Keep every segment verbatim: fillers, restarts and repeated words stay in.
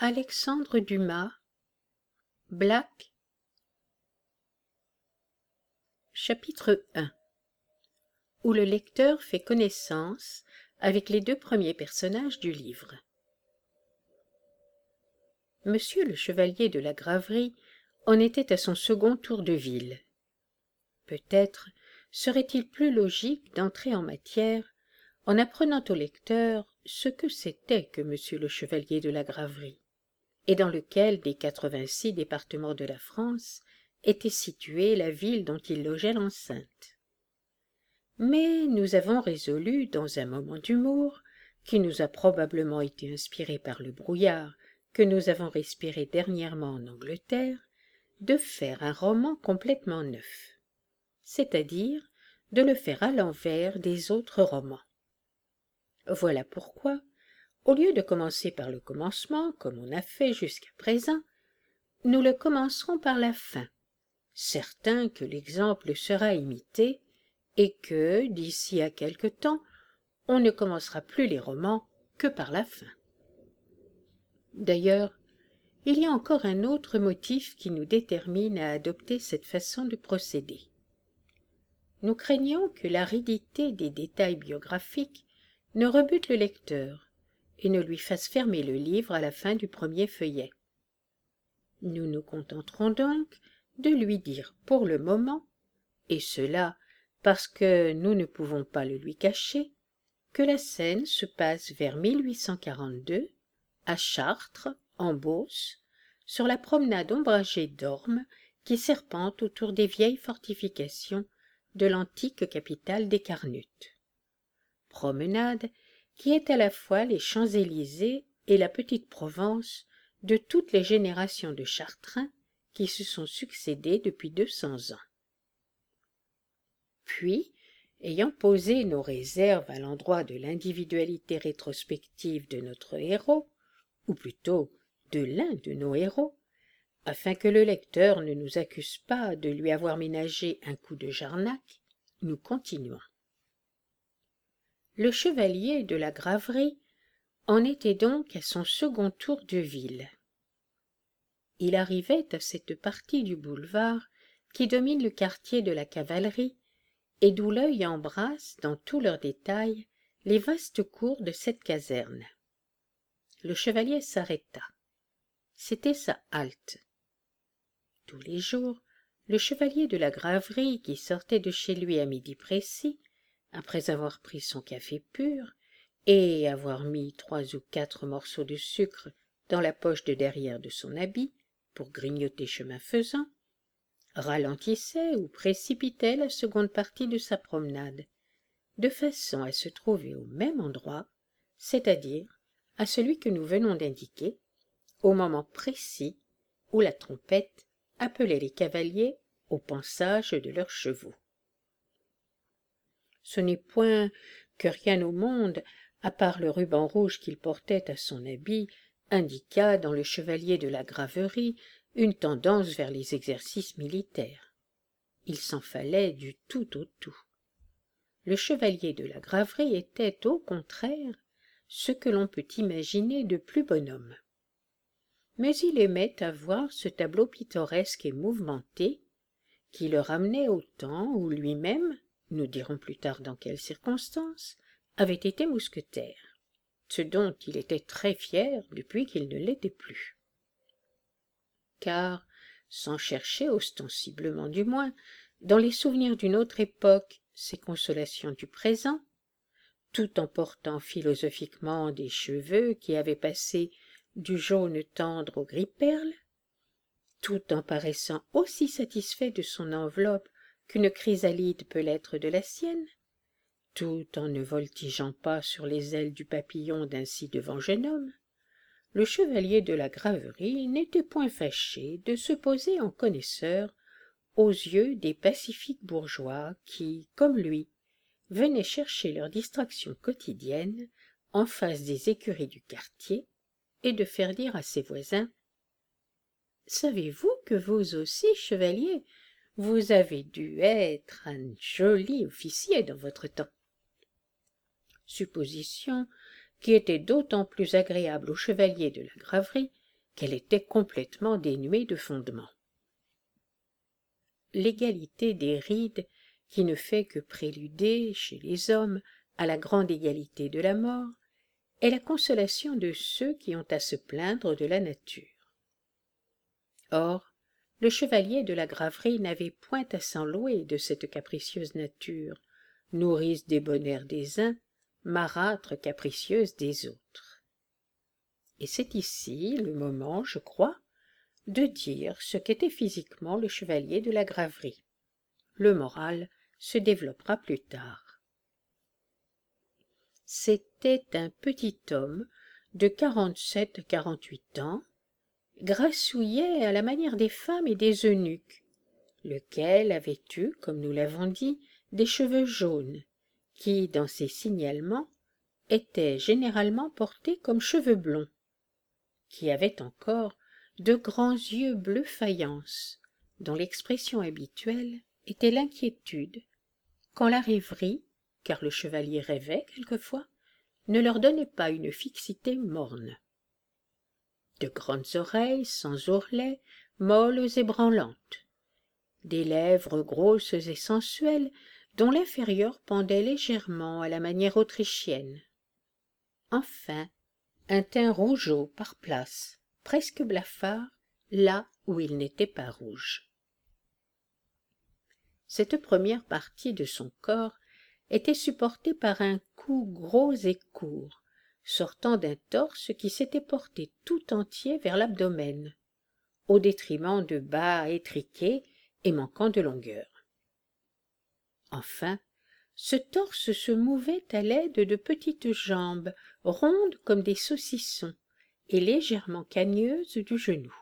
Alexandre Dumas, Black. Chapitre un, où le lecteur fait connaissance avec les deux premiers personnages du livre. Monsieur le chevalier de la Graverie en était à son second tour de ville. Peut-être serait-il plus logique d'entrer en matière en apprenant au lecteur ce que c'était que monsieur le chevalier de la Graverie, et dans lequel des quatre-vingt-six départements de la France était située la ville dont il logeait l'enceinte. Mais nous avons résolu, dans un moment d'humour, qui nous a probablement été inspiré par le brouillard que nous avons respiré dernièrement en Angleterre, de faire un roman complètement neuf, c'est-à-dire de le faire à l'envers des autres romans. Voilà pourquoi, au lieu de commencer par le commencement, comme on a fait jusqu'à présent, nous le commencerons par la fin, certain que l'exemple sera imité, et que, d'ici à quelque temps, on ne commencera plus les romans que par la fin. D'ailleurs, il y a encore un autre motif qui nous détermine à adopter cette façon de procéder. Nous craignons que l'aridité des détails biographiques ne rebute le lecteur et ne lui fasse fermer le livre à la fin du premier feuillet. Nous nous contenterons donc de lui dire pour le moment, et cela parce que nous ne pouvons pas le lui cacher, que la scène se passe vers mille huit cent quarante-deux, à Chartres, en Beauce, sur la promenade ombragée d'ormes qui serpente autour des vieilles fortifications de l'antique capitale des Carnutes. Promenade qui est à la fois les Champs-Élysées et la petite Provence de toutes les générations de Chartrains qui se sont succédé depuis deux cents ans. Puis, ayant posé nos réserves à l'endroit de l'individualité rétrospective de notre héros, ou plutôt de l'un de nos héros, afin que le lecteur ne nous accuse pas de lui avoir ménagé un coup de Jarnac, nous continuons. Le chevalier de la Graverie en était donc à son second tour de ville. Il arrivait à cette partie du boulevard qui domine le quartier de la Cavalerie et d'où l'œil embrasse, dans tous leurs détails, les vastes cours de cette caserne. Le chevalier s'arrêta. C'était sa halte. Tous les jours, le chevalier de la Graverie, qui sortait de chez lui à midi précis, après avoir pris son café pur et avoir mis trois ou quatre morceaux de sucre dans la poche de derrière de son habit pour grignoter chemin faisant, ralentissait ou précipitait la seconde partie de sa promenade, de façon à se trouver au même endroit, c'est-à-dire à celui que nous venons d'indiquer, au moment précis où la trompette appelait les cavaliers au pansage de leurs chevaux. Ce n'est point que rien au monde, à part le ruban rouge qu'il portait à son habit, indiqua dans le chevalier de la Graverie une tendance vers les exercices militaires. Il s'en fallait du tout au tout. Le chevalier de la Graverie était, au contraire, ce que l'on peut imaginer de plus bonhomme. Mais il aimait à voir ce tableau pittoresque et mouvementé qui le ramenait au temps où lui-même, nous dirons plus tard dans quelles circonstances, avait été mousquetaire, ce dont il était très fier depuis qu'il ne l'était plus. Car, sans chercher ostensiblement du moins, dans les souvenirs d'une autre époque, ses consolations du présent, tout en portant philosophiquement des cheveux qui avaient passé du jaune tendre au gris perle, tout en paraissant aussi satisfait de son enveloppe qu'une chrysalide peut l'être de la sienne, tout en ne voltigeant pas sur les ailes du papillon d'un si devant jeune homme, le chevalier de la Graverie n'était point fâché de se poser en connaisseur aux yeux des pacifiques bourgeois qui, comme lui, venaient chercher leur distraction quotidienne en face des écuries du quartier et de faire dire à ses voisins « Savez-vous que vous aussi, chevalier, vous avez dû être un joli officier dans votre temps ?» Supposition qui était d'autant plus agréable au chevalier de la Graverie qu'elle était complètement dénuée de fondement. L'égalité des rides, qui ne fait que préluder, chez les hommes, à la grande égalité de la mort, est la consolation de ceux qui ont à se plaindre de la nature. Or, le chevalier de la Graverie n'avait point à s'en louer de cette capricieuse nature, nourrice des bonheurs des uns, marâtre capricieuse des autres. Et c'est ici le moment, je crois, de dire ce qu'était physiquement le chevalier de la Graverie. Le moral se développera plus tard. C'était un petit homme de quarante-sept à quarante-huit ans, grassouillet à la manière des femmes et des eunuques, lequel avait eu, comme nous l'avons dit, des cheveux jaunes, qui, dans ses signalements, étaient généralement portés comme cheveux blonds, qui avait encore de grands yeux bleu faïence, dont l'expression habituelle était l'inquiétude, quand la rêverie, car le chevalier rêvait quelquefois, ne leur donnait pas une fixité morne. De grandes oreilles sans ourlets, molles et branlantes, des lèvres grosses et sensuelles, dont l'inférieure pendait légèrement à la manière autrichienne. Enfin, un teint rougeaud par places, presque blafard, là où il n'était pas rouge. Cette première partie de son corps était supportée par un cou gros et court, sortant d'un torse qui s'était porté tout entier vers l'abdomen, au détriment de bas étriqués et manquant de longueur. Enfin, ce torse se mouvait à l'aide de petites jambes rondes comme des saucissons et légèrement cagneuses du genou.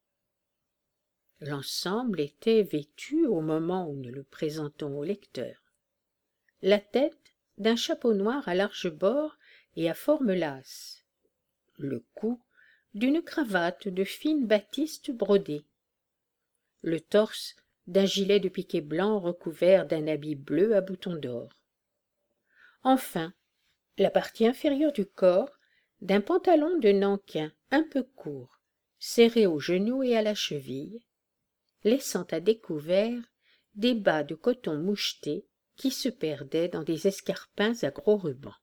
L'ensemble était vêtu au moment où nous le présentons au lecteur. La tête d'un chapeau noir à larges bords et à forme lasse, le cou d'une cravate de fine batiste brodée, le torse d'un gilet de piqué blanc recouvert d'un habit bleu à boutons d'or. Enfin, la partie inférieure du corps d'un pantalon de nankin un peu court, serré aux genoux et à la cheville, laissant à découvert des bas de coton moucheté qui se perdaient dans des escarpins à gros rubans.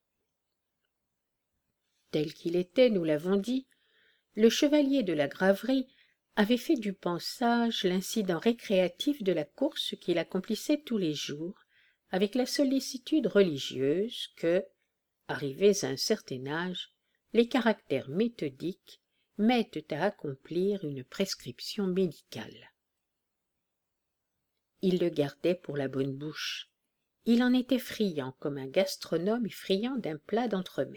Tel qu'il était, nous l'avons dit, le chevalier de la Graverie avait fait du pansage l'incident récréatif de la course qu'il accomplissait tous les jours, avec la sollicitude religieuse que, arrivés à un certain âge, les caractères méthodiques mettent à accomplir une prescription médicale. Il le gardait pour la bonne bouche. Il en était friand comme un gastronome est friand d'un plat d'entremets.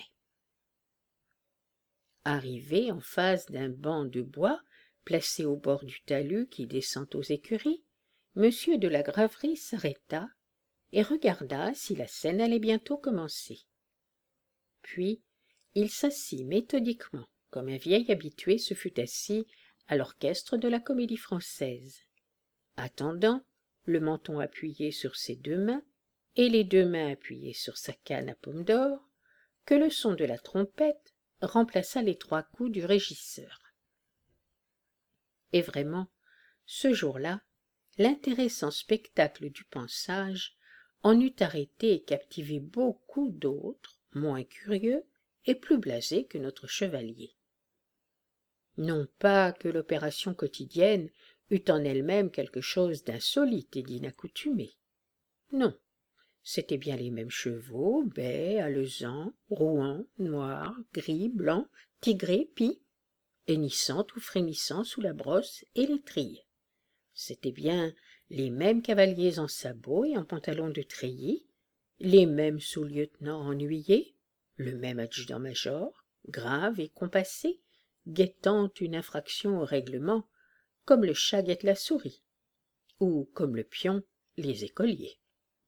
Arrivé en face d'un banc de bois placé au bord du talus qui descend aux écuries, monsieur de la Graverie s'arrêta et regarda si la scène allait bientôt commencer. Puis il s'assit méthodiquement, comme un vieil habitué se fût assis à l'orchestre de la Comédie-Française, attendant, le menton appuyé sur ses deux mains et les deux mains appuyées sur sa canne à pomme d'or, que le son de la trompette remplaça les trois coups du régisseur. Et vraiment, ce jour-là, l'intéressant spectacle du pansage en eût arrêté et captivé beaucoup d'autres, moins curieux et plus blasés que notre chevalier. Non pas que l'opération quotidienne eût en elle-même quelque chose d'insolite et d'inaccoutumé. Non, c'étaient bien les mêmes chevaux, bais, alezans, rouans, noirs, gris, blancs, tigrés, pis, hennissant ou frémissant sous la brosse et l'étrier. C'étaient bien les mêmes cavaliers en sabots et en pantalons de treillis, les mêmes sous-lieutenants ennuyés, le même adjudant-major, grave et compassé, guettant une infraction au règlement, comme le chat guette la souris, ou comme le pion les écoliers.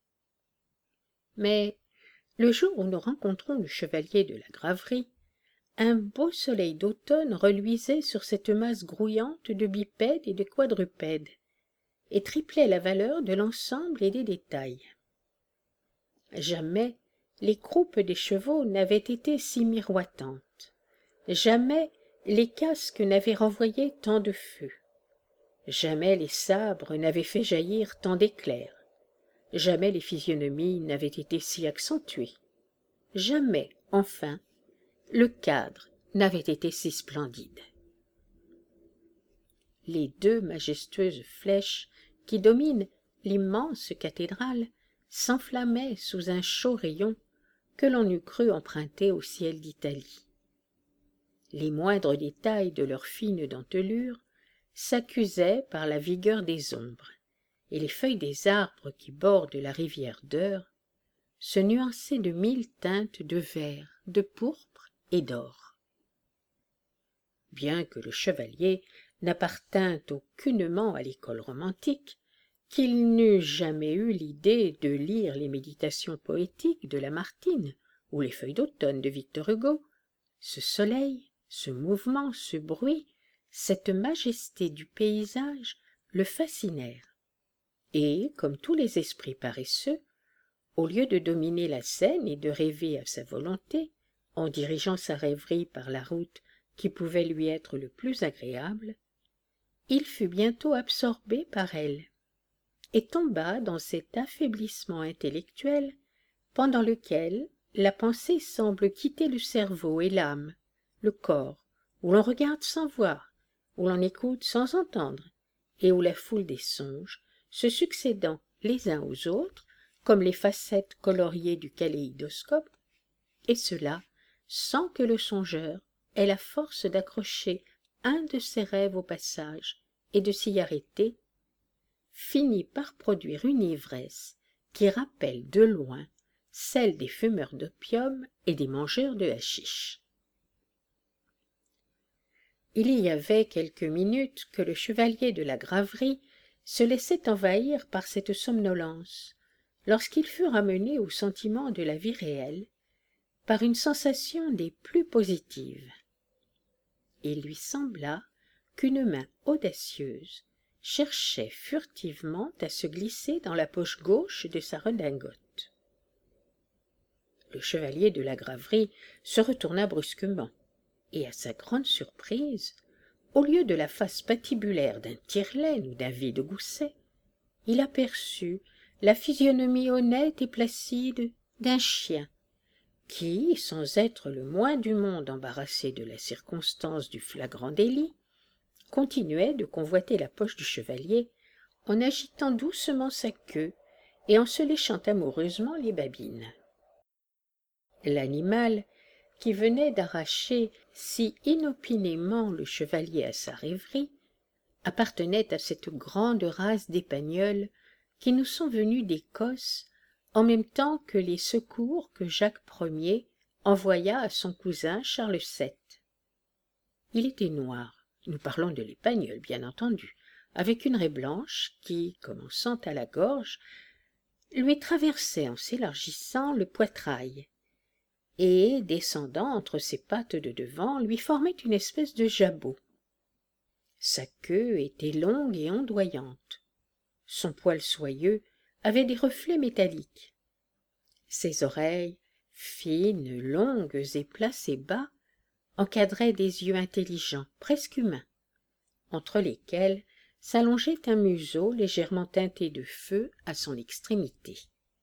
Mais le jour où nous rencontrons le chevalier de la Graverie, un beau soleil d'automne reluisait sur cette masse grouillante de bipèdes et de quadrupèdes, et triplait la valeur de l'ensemble et des détails. Jamais les croupes des chevaux n'avaient été si miroitantes, jamais les casques n'avaient renvoyé tant de feu. Jamais les sabres n'avaient fait jaillir tant d'éclairs. Jamais les physionomies n'avaient été si accentuées. Jamais, enfin, le cadre n'avait été si splendide. Les deux majestueuses flèches qui dominent l'immense cathédrale s'enflammaient sous un chaud rayon que l'on eût cru emprunté au ciel d'Italie. Les moindres détails de leur fine dentelure s'accusaient par la vigueur des ombres, et les feuilles des arbres qui bordent la rivière d'Eure se nuançaient de mille teintes de vert, de pourpre et d'or. Bien que le chevalier n'appartînt aucunement à l'école romantique, qu'il n'eût jamais eu l'idée de lire les méditations poétiques de Lamartine ou les feuilles d'automne de Victor Hugo, ce soleil, ce mouvement, ce bruit, cette majesté du paysage le fascinèrent, et, comme tous les esprits paresseux, au lieu de dominer la scène et de rêver à sa volonté, en dirigeant sa rêverie par la route qui pouvait lui être le plus agréable, il fut bientôt absorbé par elle, et tomba dans cet affaiblissement intellectuel pendant lequel la pensée semble quitter le cerveau et l'âme, le corps, où l'on regarde sans voir, où l'on écoute sans entendre, et où la foule des songes, se succédant les uns aux autres, comme les facettes coloriées du kaléidoscope, et cela sans que le songeur ait la force d'accrocher un de ses rêves au passage et de s'y arrêter, finit par produire une ivresse qui rappelle de loin celle des fumeurs d'opium et des mangeurs de hachisch. Il y avait quelques minutes que le chevalier de la Graverie se laissait envahir par cette somnolence, lorsqu'il fut ramené au sentiment de la vie réelle par une sensation des plus positives. Il lui sembla qu'une main audacieuse cherchait furtivement à se glisser dans la poche gauche de sa redingote. Le chevalier de la Graverie se retourna brusquement, et à sa grande surprise, au lieu de la face patibulaire d'un tire-laine ou d'un vide-gousset, il aperçut la physionomie honnête et placide d'un chien, qui, sans être le moins du monde embarrassé de la circonstance du flagrant délit, continuait de convoiter la poche du chevalier en agitant doucement sa queue et en se léchant amoureusement les babines. L'animal, qui venait d'arracher si inopinément le chevalier à sa rêverie, appartenait à cette grande race d'Épagnols qui nous sont venus d'Écosse en même temps que les secours que Jacques Ier envoya à son cousin Charles sept. Il était noir, nous parlons de l'Épagnol bien entendu, avec une raie blanche qui, commençant à la gorge, lui traversait en s'élargissant le poitrail, et, descendant entre ses pattes de devant, lui formait une espèce de jabot. Sa queue était longue et ondoyante. Son poil soyeux avait des reflets métalliques. Ses oreilles, fines, longues et placées bas, encadraient des yeux intelligents, presque humains, entre lesquels s'allongeait un museau légèrement teinté de feu à son extrémité.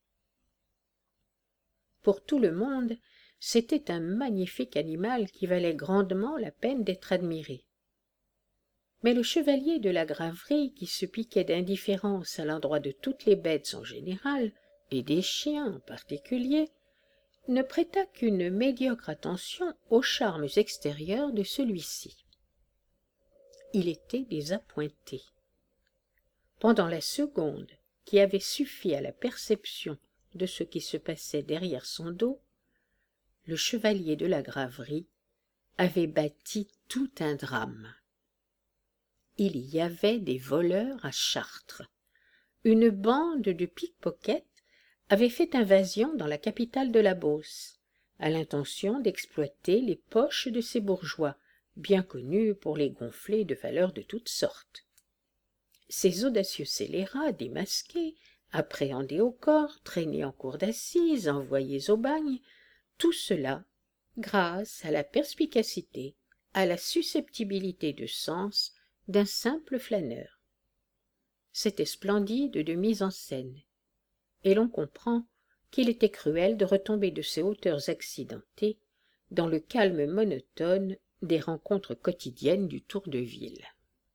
Pour tout le monde, c'était un magnifique animal qui valait grandement la peine d'être admiré. Mais le chevalier de la Graverie, qui se piquait d'indifférence à l'endroit de toutes les bêtes en général, et des chiens en particulier, ne prêta qu'une médiocre attention aux charmes extérieurs de celui-ci. Il était désappointé. Pendant la seconde qui avait suffi à la perception de ce qui se passait derrière son dos, le chevalier de la Graverie avait bâti tout un drame. Il y avait des voleurs à Chartres. Une bande de pickpockets avait fait invasion dans la capitale de la Beauce, à l'intention d'exploiter les poches de ces bourgeois, bien connus pour les gonfler de valeurs de toutes sortes. Ces audacieux scélérats démasqués, appréhendés au corps, traînés en cour d'assises, envoyés au bagne, tout cela grâce à la perspicacité à la susceptibilité de sens d'un simple flâneur. C'était splendide de mise en scène, et l'on comprend qu'il était cruel de retomber de ces hauteurs accidentées dans le calme monotone des rencontres quotidiennes du tour de ville.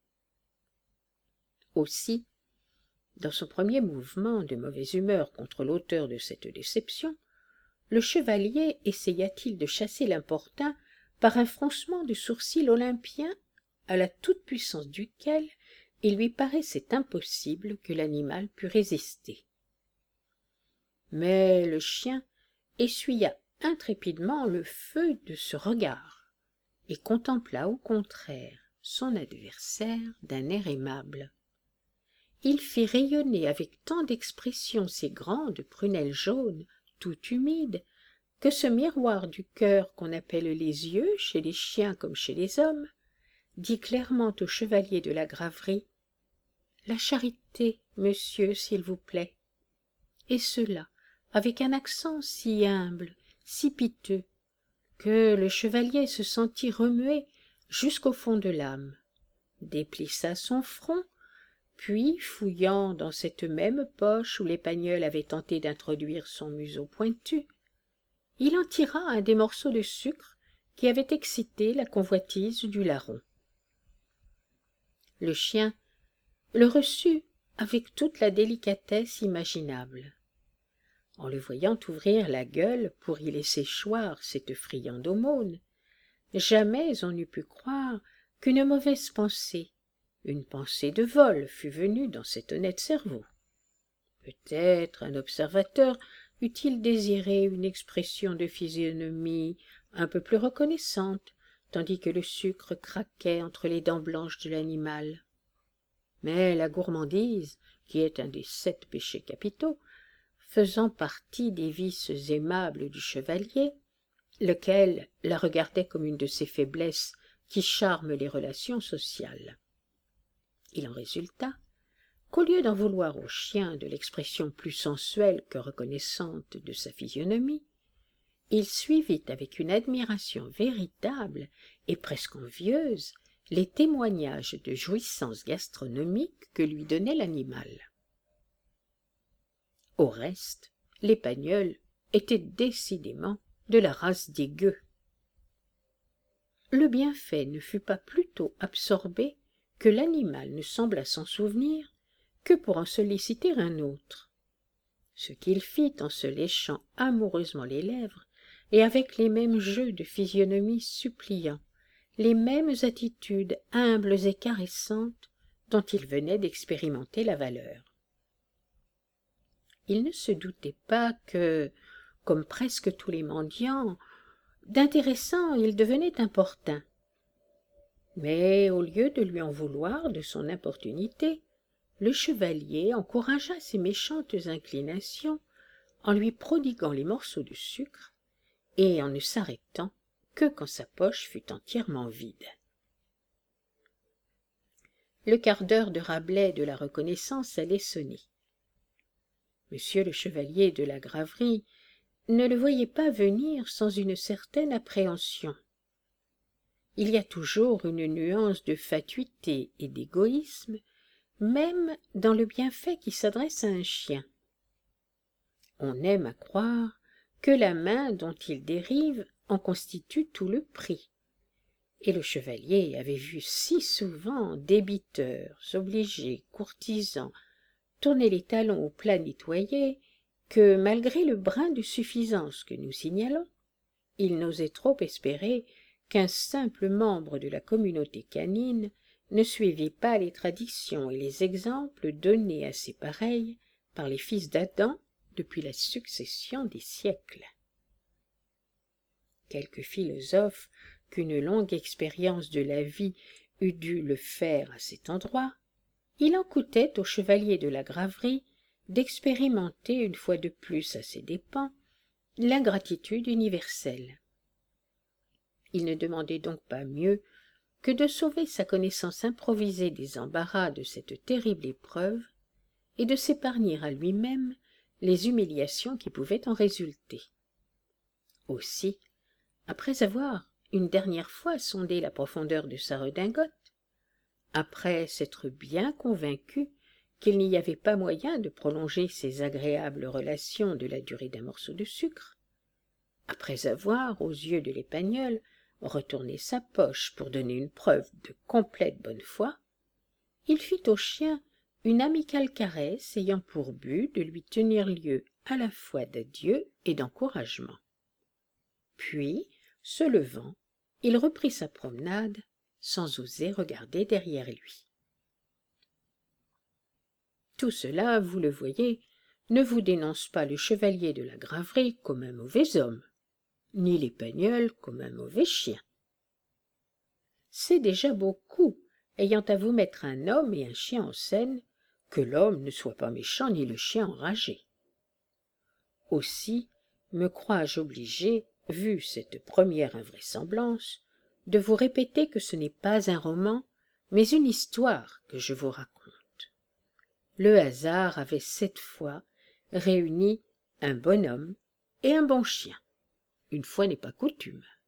Aussi, dans son premier mouvement de mauvaise humeur contre l'auteur de cette déception, le chevalier essaya-t-il de chasser l'importun par un froncement de sourcils olympien à la toute-puissance duquel il lui paraissait impossible que l'animal pût résister. Mais le chien essuya intrépidement le feu de ce regard et contempla au contraire son adversaire d'un air aimable. Il fit rayonner avec tant d'expression ses grandes prunelles jaunes, tout humides, que ce miroir du cœur qu'on appelle les yeux chez les chiens comme chez les hommes dit clairement au chevalier de la Graverie: « La charité, monsieur, s'il vous plaît. » Et cela avec un accent si humble, si piteux, que le chevalier se sentit remué jusqu'au fond de l'âme, déplissa son front, puis, fouillant dans cette même poche où l'Épagneul avait tenté d'introduire son museau pointu, il en tira un des morceaux de sucre qui avaient excité la convoitise du larron. Le chien le reçut avec toute la délicatesse imaginable. En le voyant ouvrir la gueule pour y laisser choir cette friande aumône, jamais on n'eût pu croire qu'une mauvaise pensée, une pensée de vol, fût venue dans cet honnête cerveau. Peut-être un observateur eût-il désiré une expression de physionomie un peu plus reconnaissante, tandis que le sucre craquait entre les dents blanches de l'animal. Mais la gourmandise, qui est un des sept péchés capitaux, faisant partie des vices aimables du chevalier, lequel la regardait comme une de ces faiblesses qui charment les relations sociales. Il en résulta qu'au lieu d'en vouloir au chien de l'expression plus sensuelle que reconnaissante de sa physionomie, il suivit avec une admiration véritable et presque envieuse les témoignages de jouissance gastronomique que lui donnait l'animal. Au reste, l'Épagneul était décidément de la race des gueux. Le bienfait ne fut pas plus tôt absorbé que l'animal ne sembla s'en souvenir que pour en solliciter un autre, ce qu'il fit en se léchant amoureusement les lèvres et avec les mêmes jeux de physionomie suppliants, les mêmes attitudes humbles et caressantes dont il venait d'expérimenter la valeur. Il ne se doutait pas que, comme presque tous les mendiants, d'intéressant il devenait importun. Mais au lieu de lui en vouloir de son importunité, le chevalier encouragea ses méchantes inclinations en lui prodiguant les morceaux de sucre et en ne s'arrêtant que quand sa poche fut entièrement vide. Le quart d'heure de Rabelais de la reconnaissance allait sonner. Monsieur le chevalier de la Graverie ne le voyait pas venir sans une certaine appréhension. Il y a toujours une nuance de fatuité et d'égoïsme, même dans le bienfait qui s'adresse à un chien. On aime à croire que la main dont il dérive en constitue tout le prix, et le chevalier avait vu si souvent débiteurs, obligés, courtisans, tourner les talons au plat nettoyé, que, malgré le brin de suffisance que nous signalons, il n'osait trop espérer qu'un simple membre de la communauté canine ne suivît pas les traditions et les exemples donnés à ses pareils par les fils d'Adam depuis la succession des siècles. Quelque philosophe qu'une longue expérience de la vie eût dû le faire à cet endroit, il en coûtait au chevalier de la Graverie d'expérimenter une fois de plus à ses dépens l'ingratitude universelle. Il ne demandait donc pas mieux que de sauver sa connaissance improvisée des embarras de cette terrible épreuve et de s'épargner à lui-même les humiliations qui pouvaient en résulter. Aussi, après avoir une dernière fois sonder la profondeur de sa redingote, après s'être bien convaincu qu'il n'y avait pas moyen de prolonger ces agréables relations de la durée d'un morceau de sucre, après avoir, aux yeux de l'Épagneul, retourné sa poche pour donner une preuve de complète bonne foi, il fit au chien une amicale caresse ayant pour but de lui tenir lieu à la fois d'adieu et d'encouragement. Puis, se levant, il reprit sa promenade sans oser regarder derrière lui. Tout cela, vous le voyez, ne vous dénonce pas le chevalier de la Graverie comme un mauvais homme, ni l'Épagneul comme un mauvais chien. C'est déjà beaucoup, ayant à vous mettre un homme et un chien en scène, que l'homme ne soit pas méchant ni le chien enragé. Aussi me crois-je obligé, vu cette première invraisemblance, de vous répéter que ce n'est pas un roman, mais une histoire que je vous raconte. Le hasard avait cette fois réuni un bon homme et un bon chien. Une fois n'est pas coutume.